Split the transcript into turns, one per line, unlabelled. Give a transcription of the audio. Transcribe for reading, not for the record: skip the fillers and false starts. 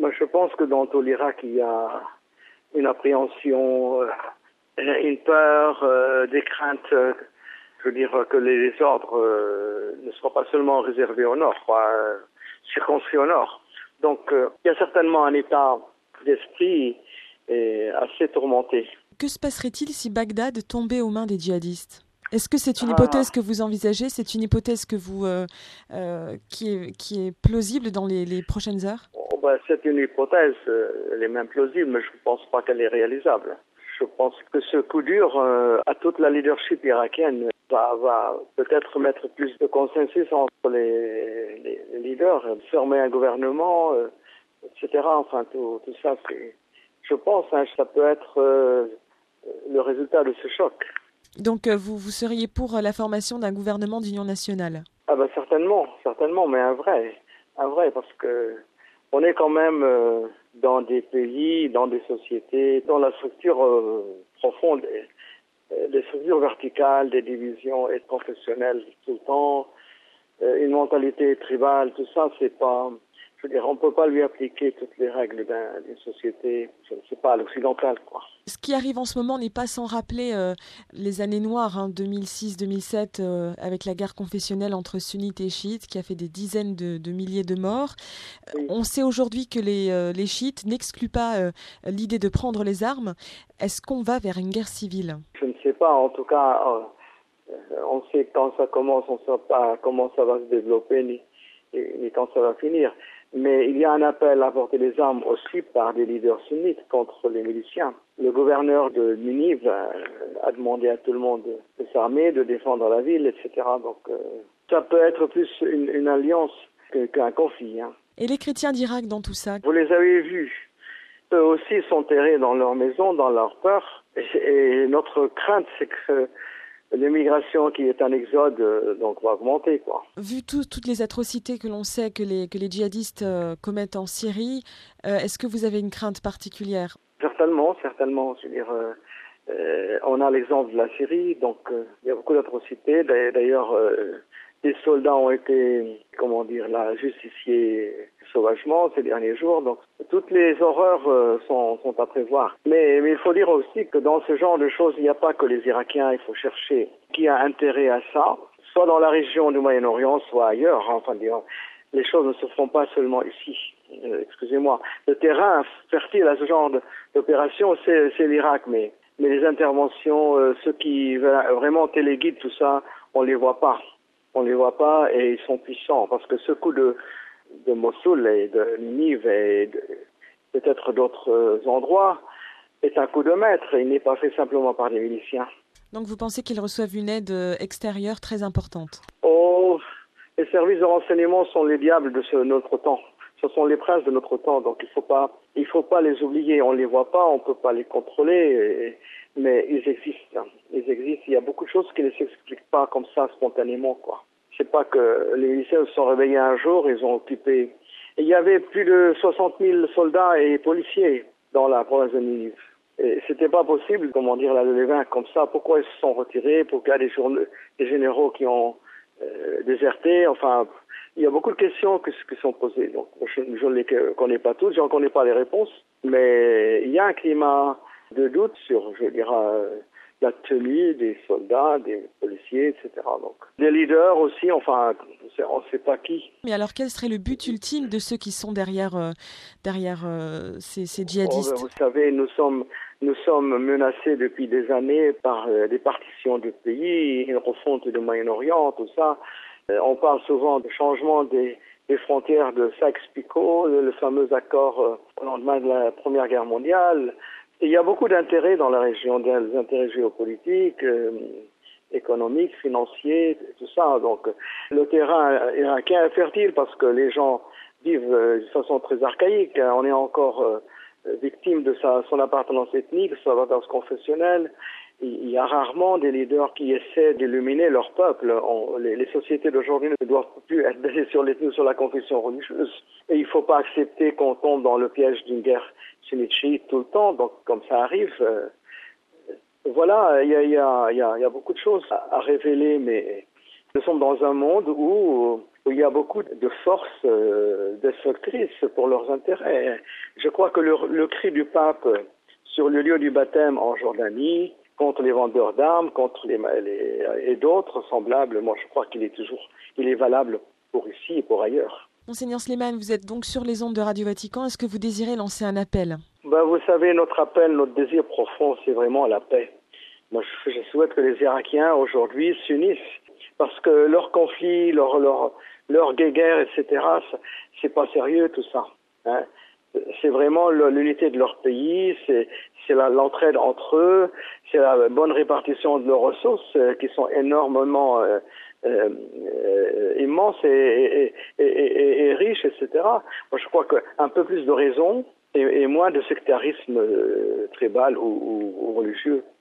Moi, je pense que dans tout l'Irak, il y a une appréhension, une peur, des craintes. Je veux dire que les ordres ne seront pas seulement réservés au nord, circonscrits au nord. Donc, il y a certainement un état d'esprit assez tourmenté.
Que se passerait-il si Bagdad tombait aux mains des djihadistes ? Est-ce que c'est une hypothèse que vous envisagez ? C'est une hypothèse que vous qui est plausible dans les prochaines heures ?
C'est une hypothèse, elle est même plausible, mais je ne pense pas qu'elle est réalisable. Je pense que ce coup dur à toute la leadership irakienne va peut-être mettre plus de consensus entre les leaders, former un gouvernement, etc. Enfin, tout ça, je pense, ça peut être le résultat de ce choc.
Donc vous seriez pour la formation d'un gouvernement d'union nationale ?
Certainement, mais un vrai, parce que on est quand même dans des pays, dans des sociétés, dans la structure profonde, des structures verticales, des divisions et confessionnelles tout le temps, une mentalité tribale, tout ça, c'est pas... Je veux dire, on ne peut pas lui appliquer toutes les règles d'une société, je ne sais pas, à l'occidentale, quoi.
Ce qui arrive en ce moment n'est pas sans rappeler les années noires, 2006-2007, avec la guerre confessionnelle entre sunnites et chiites, qui a fait des dizaines de milliers de morts. Oui. On sait aujourd'hui que les chiites n'excluent pas l'idée de prendre les armes. Est-ce qu'on va vers une guerre civile ?
Je ne sais pas, en tout cas, on sait quand ça commence, on ne sait pas comment ça va se développer, ni quand ça va finir. Mais il y a un appel à porter les armes aussi par des leaders sunnites contre les miliciens. Le gouverneur de Ninive a demandé à tout le monde de s'armer, de défendre la ville, etc. Donc ça peut être plus une alliance qu'un conflit.
Et les chrétiens d'Irak dans tout ça ?
Vous les avez vus. Eux aussi sont terrés dans leur maison, dans leur peur. Et notre crainte, c'est que l'immigration qui est un exode donc va augmenter, quoi.
Vu toutes les atrocités que l'on sait que les djihadistes commettent en Syrie, est-ce que vous avez une crainte particulière ?
Certainement. Je veux dire, on a l'exemple de la Syrie, donc il y a beaucoup d'atrocités. D'ailleurs, des soldats ont été, justifiés sauvagement ces derniers jours. Donc toutes les horreurs sont à prévoir. Mais il faut dire aussi que dans ce genre de choses, il n'y a pas que les Irakiens. Il faut chercher qui a intérêt à ça, soit dans la région du Moyen-Orient, soit ailleurs. Enfin, les choses ne se font pas seulement ici. Excusez-moi. Le terrain fertile à ce genre d'opération, c'est l'Irak, mais les interventions, ceux qui vraiment téléguident tout ça, on les voit pas. Et ils sont puissants parce que ce coup de Mossoul et de Ninive et peut-être d'autres endroits est un coup de maître. Il n'est pas fait simplement par des miliciens.
Donc vous pensez qu'ils reçoivent une aide extérieure très importante ?
Les services de renseignement sont les diables de notre temps. Ce sont les princes de notre temps, donc il faut pas les oublier. On les voit pas, on peut pas les contrôler, mais ils existent. Il y a beaucoup de choses qui ne s'expliquent pas comme ça spontanément, quoi. C'est pas que les miliciens se sont réveillés un jour, ils ont occupé. Et il y avait plus de 60 000 soldats et policiers dans la province de Ninive. Et c'était pas possible, les vaincre comme ça. Pourquoi ils se sont retirés? Pourquoi il y a des généraux qui ont déserté? Enfin, il y a beaucoup de questions qui sont posées. Donc, je ne les connais pas toutes, je n'en connais pas les réponses, mais il y a un climat de doute sur, la tenue des soldats, des policiers, etc. Donc, des leaders aussi, on ne sait pas qui.
Mais alors, quel serait le but ultime de ceux qui sont derrière ces djihadistes ?
Vous savez, nous sommes menacés depuis des années par des partitions de pays, une refonte du Moyen-Orient, tout ça. On parle souvent de changement des frontières de Sykes-Picot, le fameux accord au lendemain de la Première Guerre mondiale. Et il y a beaucoup d'intérêts dans la région, des intérêts géopolitiques, économiques, financiers, tout ça. Donc, le terrain irakien est fertile parce que les gens vivent de façon très archaïque. On est encore victime de son appartenance ethnique, son appartenance confessionnelle. Il y a rarement des leaders qui essaient d'illuminer leur peuple. Les sociétés d'aujourd'hui ne doivent plus être basées sur l'ethnie ou sur la confession religieuse. Et il ne faut pas accepter qu'on tombe dans le piège d'une guerre sunnite-chiite tout le temps. Donc, comme ça arrive, voilà, il y a beaucoup de choses à révéler, mais nous sommes dans un monde où où il y a beaucoup de forces destructrices pour leurs intérêts. Je crois que le cri du pape sur le lieu du baptême en Jordanie, contre les vendeurs d'armes, contre et d'autres semblables, moi je crois qu'il est valable pour ici et pour ailleurs.
Monseigneur Slimane, vous êtes donc sur les ondes de Radio Vatican. Est-ce que vous désirez lancer un appel?
Vous savez, notre appel, notre désir profond, c'est vraiment la paix. Moi, je souhaite que les Irakiens aujourd'hui s'unissent, parce que leur conflit, leur guéguerre, etc., c'est pas sérieux tout ça. Hein. C'est vraiment l'unité de leur pays, c'est l'entraide entre eux, c'est la bonne répartition de leurs ressources qui sont énormément immenses et riches, etc. Moi, je crois qu'un peu plus de raison et moins de sectarisme tribal ou religieux.